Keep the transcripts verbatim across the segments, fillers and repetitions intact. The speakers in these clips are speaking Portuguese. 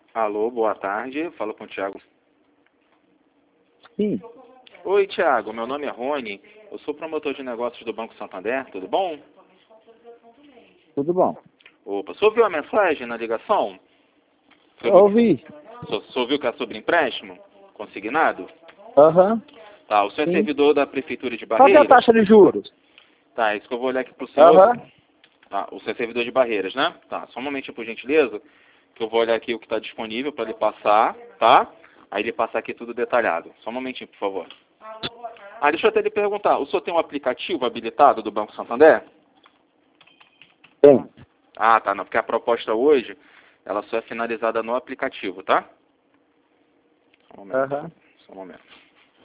Alô, boa tarde. Fala com o Thiago. Sim. Oi, Thiago. Meu nome é Rony. Eu sou promotor de negócios do Banco Santander. Tudo bom? Tudo bom. Opa, você ouviu a mensagem na ligação? Você Eu ouviu, ouvi. você ouviu que é sobre empréstimo consignado? Aham. Tá, o senhor é Sim. servidor da Prefeitura de Qual que é a Barreiras? taxa de juros? Tá, isso que eu vou olhar aqui pro senhor. Aham. Tá, o senhor é servidor de Barreiras, né? Tá, só um momentinho, por gentileza, que eu vou olhar aqui o que está disponível para ele passar, tá? Aí ele passar aqui tudo detalhado. Só um momentinho, por favor. Ah, deixa eu até lhe perguntar. O senhor tem um aplicativo habilitado do Banco Santander? Tem. Ah, tá, não, porque a proposta hoje, ela só é finalizada no aplicativo, tá? Só um momento. Aham. Só um momento.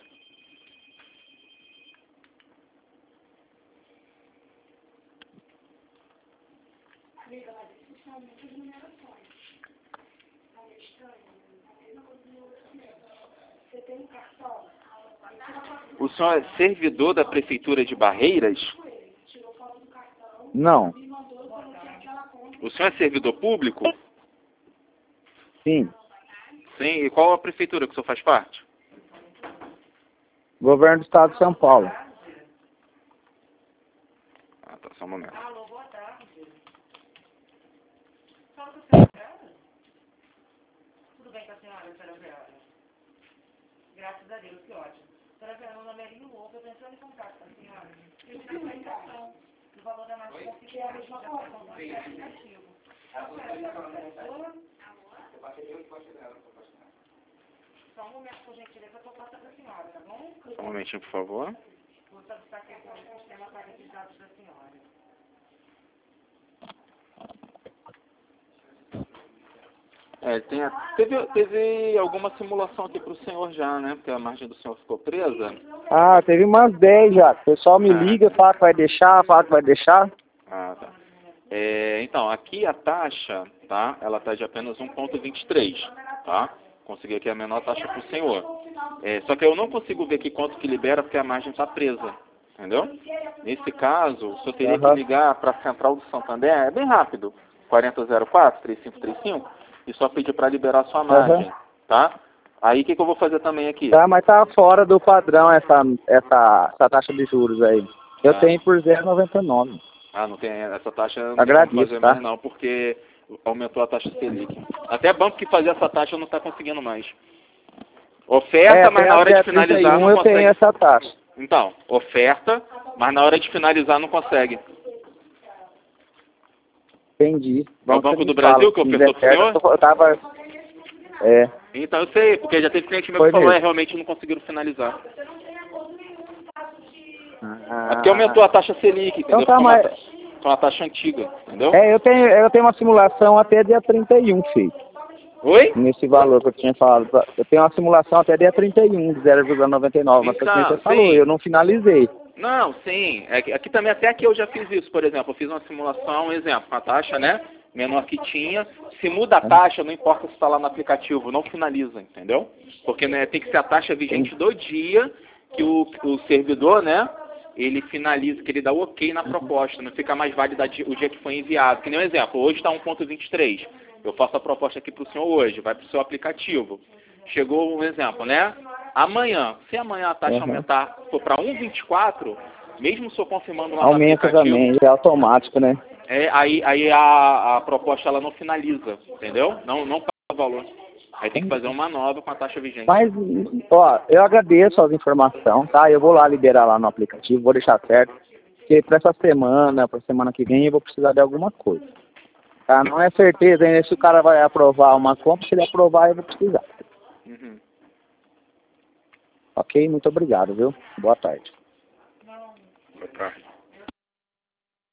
O senhor é servidor da Prefeitura de Barreiras? Não. O senhor é servidor público? Sim. Sim, e qual a prefeitura que o senhor faz parte? Governo do Estado de São Paulo. Ah, tá, só um momento. Tudo bem com a senhora, doutora Vera? Graças a Deus, que ótimo. Doutora Vera, meu nome é Lino Louco, eu estou entrando em contato com a senhora. Eu tenho uma indicação do valor da nossa confiança da aplicação do aplicativo. A senhora está com a pessoa? Só um momento, por gentileza, eu estou passando para a senhora, tá bom? Só um momentinho, por favor. Vou solicitar a questão do sistema para os dados da senhora. É, tem a, teve, teve alguma simulação aqui para o senhor já, né? Porque a margem do senhor ficou presa. Ah, teve umas dez já. O pessoal me Ah. liga, fala que vai deixar, fala que vai deixar. Ah, tá. É, então, aqui a taxa, tá? Ela está de apenas um vírgula vinte e três, tá? Consegui aqui a menor taxa para o senhor. É, só que eu não consigo ver aqui quanto que libera porque a margem está presa, entendeu? Nesse caso, o senhor teria que Aham. ligar para a Central do Santander, é bem rápido, quarenta zero quatro, três cinco três cinco, e só pedir para liberar a sua margem, tá? Aí o que, que eu vou fazer também aqui? Tá, mas tá fora do padrão essa, essa, essa taxa de juros aí. Eu Tá. tenho por zero vírgula noventa e nove. Ah, não tem essa taxa, não tem Agradeço, como fazer tá? mais não, porque aumentou a taxa Selic. Até banco que fazia essa taxa não está conseguindo mais. Oferta, É, mas até na hora de até finalizar trinta e um não eu consegue. tenho essa taxa. Então, oferta, mas na hora de finalizar não consegue. Entendi. É o Bom, Banco você do me Brasil fala, que se ofertou der pro senhor? certo, eu tava... É. Então eu sei, porque já teve cliente meu Foi que falou, é, mesmo. realmente não conseguiram finalizar. Ah. É porque aumentou a taxa Selic, entendeu? Então tá, Ficou uma, mas... ta- ficou uma taxa antiga, entendeu? É, eu tenho, eu tenho uma simulação até dia trinta e um, filho. Oi? Nesse valor que eu tinha falado. Eu tenho uma simulação até dia trinta e um, de zero vírgula noventa e nove. Mas Então, você falou, sim. eu não finalizei. Não, sim. É que- aqui também, até aqui eu já fiz isso, por exemplo. Eu fiz uma simulação, um exemplo, com a taxa, né? Menor que tinha. Se muda a taxa, não importa se está lá no aplicativo, não finaliza, entendeu? Porque né, tem que ser a taxa vigente do dia que o, o servidor, né? Ele finaliza, que ele dá o ok na proposta. Não fica mais válida di- o dia que foi enviado. Que nem um exemplo, hoje está um vírgula vinte e três. Eu faço a proposta aqui para o senhor hoje, vai para o seu aplicativo. Chegou um exemplo, né? Amanhã, se amanhã a taxa Uhum. aumentar, for para um vírgula vinte e quatro, mesmo se eu confirmando lá no Aumenta aplicativo, também, é automático, né? é, aí, aí a, a proposta ela não finaliza, entendeu? Não, não paga o valor. Aí tem que fazer uma nova com a taxa vigente. Mas, ó, eu agradeço as informações, tá? Eu vou lá liberar lá no aplicativo, vou deixar certo. Porque para essa semana, para semana que vem, eu vou precisar de alguma coisa. Tá? Não é certeza ainda se o cara vai aprovar uma compra, se ele aprovar, eu vou precisar. Uhum. Ok? Muito obrigado, viu? Boa tarde. Boa tarde.